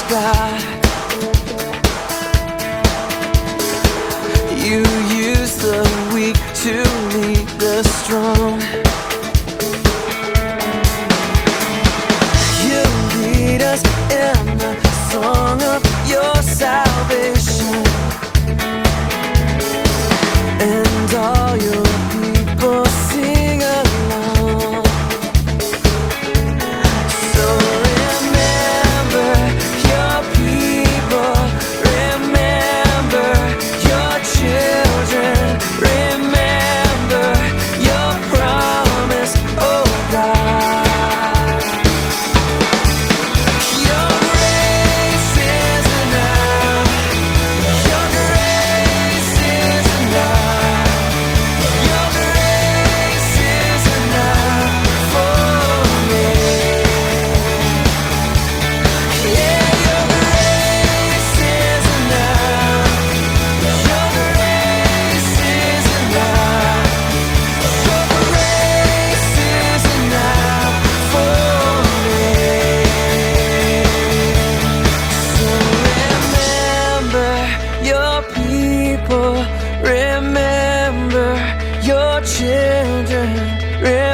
God. You use the weak to lead the strong. You lead us in the song of your salvation, and all your people sing along. So remember your people, remember your children, remember your promise, oh God. Your grace is enough. Your grace is enough. Your grace is enough for me. Yeah, your grace is enough. Your grace is enough. Your grace is enough for me. So remember your people, remember your children, remember